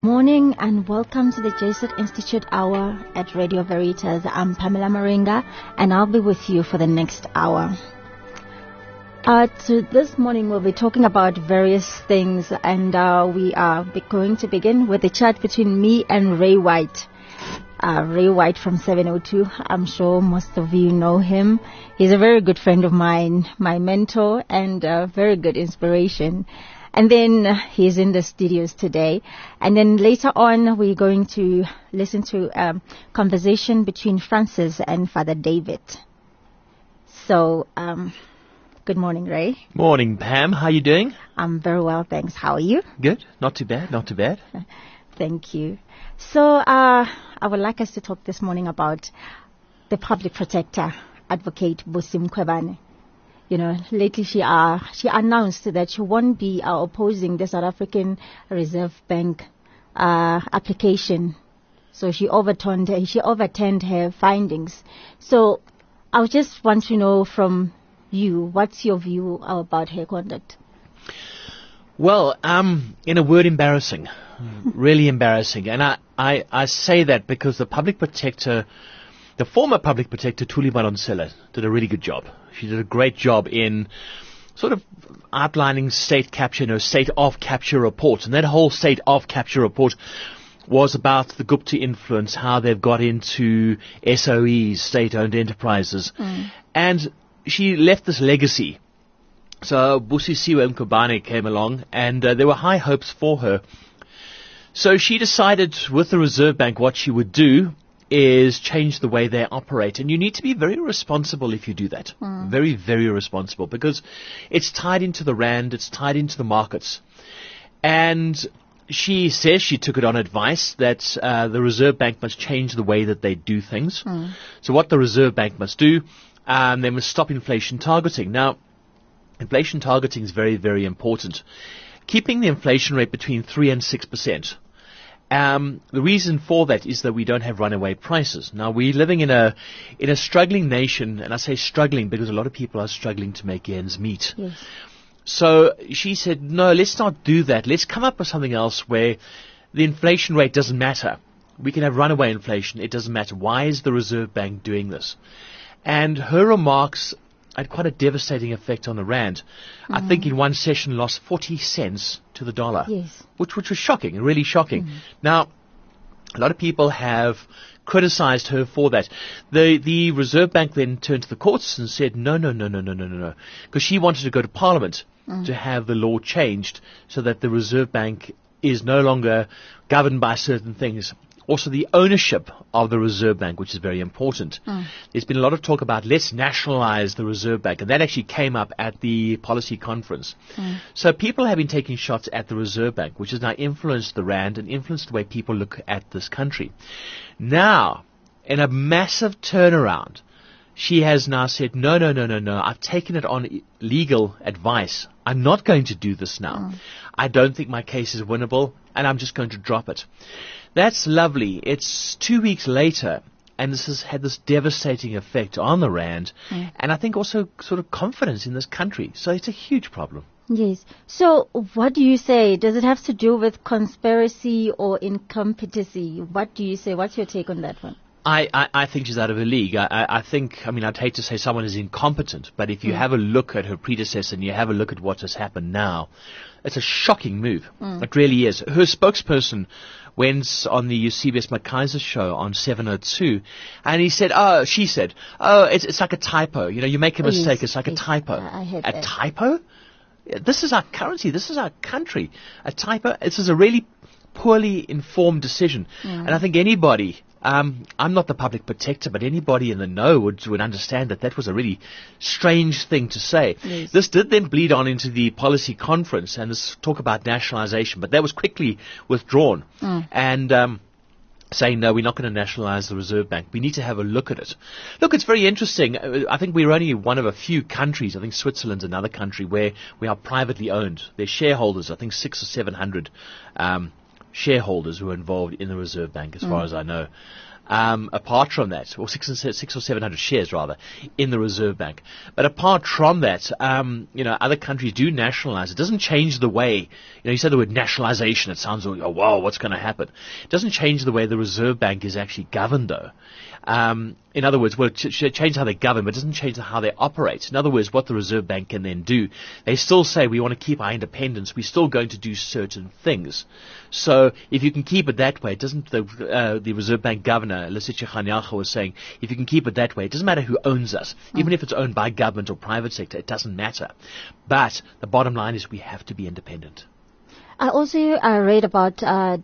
Morning and welcome to the Jesuit Institute Hour at Radio Veritas. I'm Pamela Maringa and I'll be with you for the next hour. This morning we'll be talking about various things, and we are going to begin with a chat between me and Ray White. Ray White from 702. I'm sure most of you know him. He's a very good friend of mine, my mentor, and a very good inspiration. And then he's in the studios today. And then later on, we're going to listen to a conversation between Francis and Father David. So, good morning, Ray. Morning, Pam. How are you doing? I'm very well, thanks. How are you? Good. Not too bad. Not too bad. Thank you. So, I would like us to talk this morning about the public protector, Advocate Busi Mkhwebane. You know, lately she announced that she won't be opposing the South African Reserve Bank application. So she overturned her findings. So I just want to know from you, what's your view about her conduct? Well, in a word, embarrassing. Really embarrassing. And I say that because the former public protector, Thuli Madonsela, did a really good job. She did a great job in sort of outlining state capture, state of capture reports. And that whole state of capture report was about the Gupta influence, how they've got into SOEs, state-owned enterprises. And she left this legacy. So Busisiwe Mkhwebane came along, and there were high hopes for her. So she decided with the Reserve Bank what she would do is change the way they operate. And you need to be very responsible if you do that. Very, very responsible, because it's tied into the rand, it's tied into the markets. And she says she took it on advice that the Reserve Bank must change the way that they do things. So what the Reserve Bank must do, they must stop inflation targeting. Now, inflation targeting is very, very important. Keeping the inflation rate between 3 and 6%. The reason for that is that we don't have runaway prices. Now, we're living in a struggling nation, and I say struggling because a lot of people are struggling to make ends meet. Yes. So she said, no, let's not do that. Let's come up with something else where the inflation rate doesn't matter. We can have runaway inflation. It doesn't matter. Why is the Reserve Bank doing this? And her remarks had quite a devastating effect on the rand. I think in one session lost 40 cents to the dollar, Yes. which was shocking, really shocking. Now, a lot of people have criticized her for that. The Reserve Bank then turned to the courts and said, no, because she wanted to go to Parliament to have the law changed so that the Reserve Bank is no longer governed by certain things. Also, the ownership of the Reserve Bank, which is very important. There's been a lot of talk about let's nationalize the Reserve Bank, and that actually came up at the policy conference. So people have been taking shots at the Reserve Bank, which has now influenced the rand and influenced the way people look at this country. Now, in a massive turnaround, she has now said, no, I've taken it on legal advice. I'm not going to do this now. I don't think my case is winnable, and I'm just going to drop it. That's lovely. It's 2 weeks later, and this has had this devastating effect on the rand, and I think also sort of confidence in this country. So it's a huge problem. Yes. So what do you say? Does it have to do with conspiracy or incompetency? What do you say? What's your take on that one? I think she's out of her league. I think, I'd hate to say someone is incompetent, but if you have a look at her predecessor and you have a look at what has happened now, it's a shocking move. It really is. Her spokesperson went on the Eusebius McKaiser show on 702, and she said, it's like a typo. You make a mistake, it's like a typo. I heard a that. typo? This is our currency. This is our country. A typo? This is a really poorly informed decision. And I think anybody, I'm not the public protector, but anybody in the know would understand that was a really strange thing to say. Yes. This did then bleed on into the policy conference and this talk about nationalization, but that was quickly withdrawn. And saying, no, we're not going to nationalize the Reserve Bank. We need to have a look at it. Look, it's very interesting. I think we're only one of a few countries, I think Switzerland's another country, where we are privately owned. Their shareholders, I think 600 or 700 shareholders who are involved in the Reserve Bank, as far as I know. apart from that, or six or 700 shares rather, in the Reserve Bank. But apart from that, other countries do nationalize. It doesn't change the way, you said the word nationalization, it sounds like, oh, wow, what's going to happen? It doesn't change the way the Reserve Bank is actually governed, though. In other words, it changes how they govern, but it doesn't change how they operate. In other words, what the Reserve Bank can then do, they still say we want to keep our independence. We're still going to do certain things. So if you can keep it that way, it doesn't. The Reserve Bank Governor Lesitsha Kganyago was saying, if you can keep it that way, it doesn't matter who owns us, even if it's owned by government or private sector, it doesn't matter. But the bottom line is we have to be independent. I also read about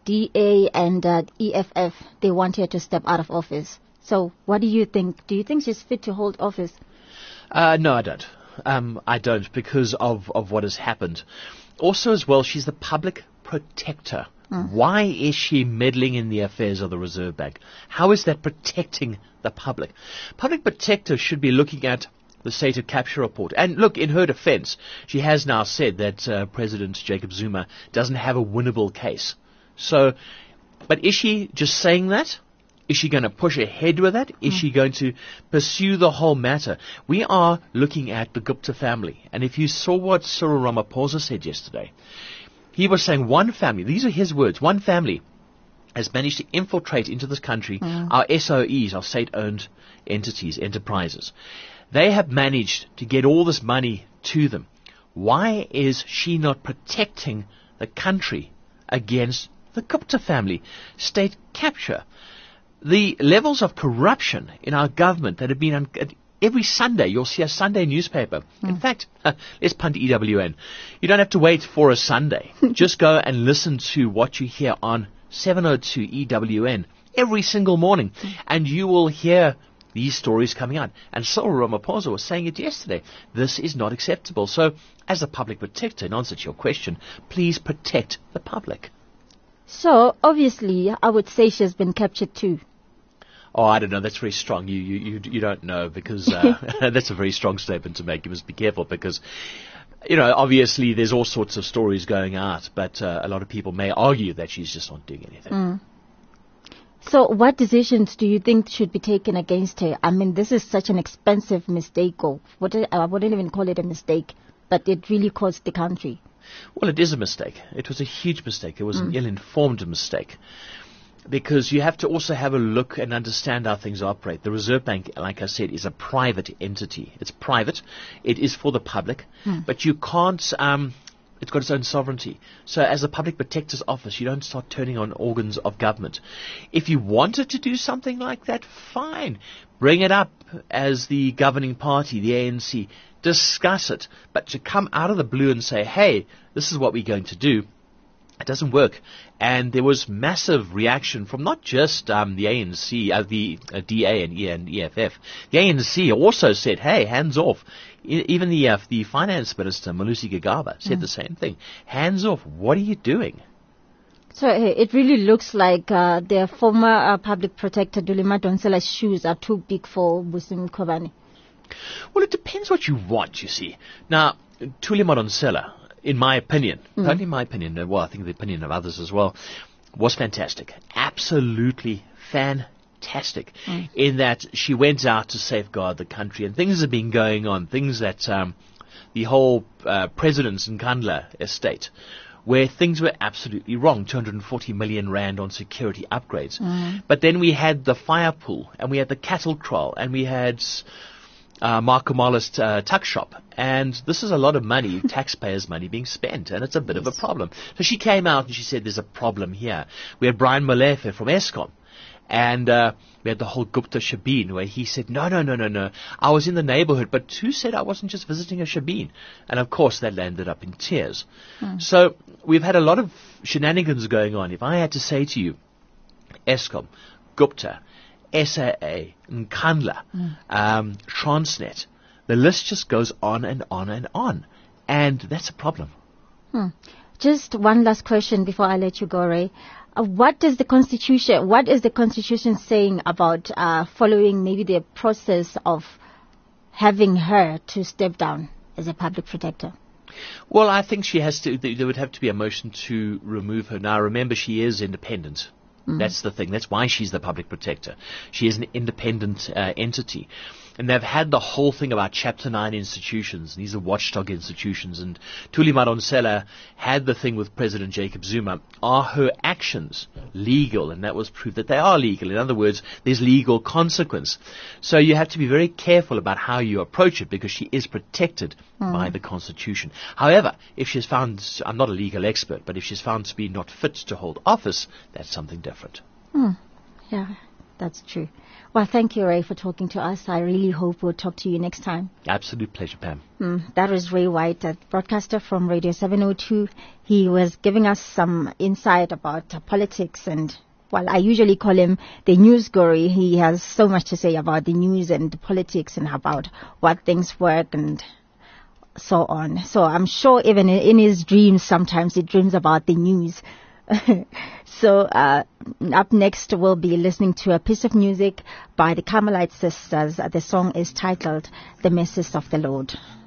DA and EFF. They want her to step out of office. So what do you think? Do you think she's fit to hold office? No, I don't. I don't, because of what has happened. Also, as well, she's the public protector. Why is she meddling in the affairs of the Reserve Bank? How is that protecting the public? Public protector should be looking at the state of capture report. And look, in her defense, she has now said that President Jacob Zuma doesn't have a winnable case. So, but is she just saying that? Is she going to push ahead with that? Is she going to pursue the whole matter? We are looking at the Gupta family. And if you saw what Cyril Ramaphosa said yesterday, he was saying one family, these are his words, one family has managed to infiltrate into this country our SOEs, our state-owned entities, enterprises. They have managed to get all this money to them. Why is she not protecting the country against the Gupta family state capture? The levels of corruption in our government that have been every Sunday, you'll see a Sunday newspaper. In fact, let's punt EWN. You don't have to wait for a Sunday. Just go and listen to what you hear on 702 EWN every single morning, and you will hear these stories coming out. And Cyril Ramaphosa was saying it yesterday. This is not acceptable. So, as a public protector, in answer to your question, please protect the public. So, obviously, I would say she has been captured too. Oh, I don't know. That's very strong. You don't know, because that's a very strong statement to make. You must be careful, because, obviously there's all sorts of stories going out, but a lot of people may argue that she's just not doing anything. So what decisions do you think should be taken against her? I mean, this is such an expensive mistake, I wouldn't even call it a mistake, but it really cost the country. Well, it is a mistake. It was a huge mistake. It was an ill-informed mistake. Because you have to also have a look and understand how things operate. The Reserve Bank, like I said, is a private entity. It's private. It is for the public. But you can't... it's got its own sovereignty. So as a public protector's office, you don't start turning on organs of government. If you wanted to do something like that, fine. Bring it up as the governing party, the ANC. Discuss it. But to come out of the blue and say, hey, this is what we're going to do, it doesn't work. And there was massive reaction from not just the ANC, the DA and EFF. The ANC also said, hey, hands off. Even the finance minister, Malusi Gigaba, said the same thing. Hands off. What are you doing? So it really looks like their former public protector, Thuli Madonsela's shoes are too big for Busisi Mkhwebane. Well, it depends what you want, you see. Now, Thuli Madonsela, in my opinion, only my opinion, well, I think the opinion of others as well, was fantastic. Absolutely fantastic. In that she went out to safeguard the country, and things have been going on, things that the whole President's Nkandla estate, where things were absolutely wrong, 240 million rand on security upgrades. But then we had the fire pool, and we had the cattle trial, and we had Marco Mala's tuck shop, and this is a lot of money, taxpayers' money being spent, and it's a bit of a problem. So she came out and she said there's a problem here. We had Brian Molefe from Eskom, and we had the whole Gupta Shebeen, where he said, no, I was in the neighborhood, but who said I wasn't just visiting a Shebeen? And of course that landed up in tears. So we've had a lot of shenanigans going on. If I had to say to you, Eskom, Gupta, SAA, Nkandla, Transnet, the list just goes on and on and on. And that's a problem. Just one last question before I let you go, Ray. What is the Constitution saying about following maybe the process of having her to step down as a public protector? Well, I think she has to. There would have to be a motion to remove her. Now, remember, she is independent. That's the thing. That's why she's the public protector. She is an independent entity. And they've had the whole thing about Chapter 9 institutions. These are watchdog institutions. And Thuli Madonsela had the thing with President Jacob Zuma. Are her actions legal? And that was proof that they are legal. In other words, there's legal consequence. So you have to be very careful about how you approach it, because she is protected by the Constitution. However, if she's found, I'm not a legal expert, but if she's found to be not fit to hold office, that's something different. Yeah, that's true. Well, thank you, Ray, for talking to us. I really hope we'll talk to you next time. Absolute pleasure, Pam. That was Ray White, a broadcaster from Radio 702. He was giving us some insight about politics, and, well, I usually call him the news guru. He has so much to say about the news and the politics and about what things work and so on. So I'm sure even in his dreams, sometimes he dreams about the news. So up next we'll be listening to a piece of music by the Carmelite Sisters. The song is titled The Message of the Lord.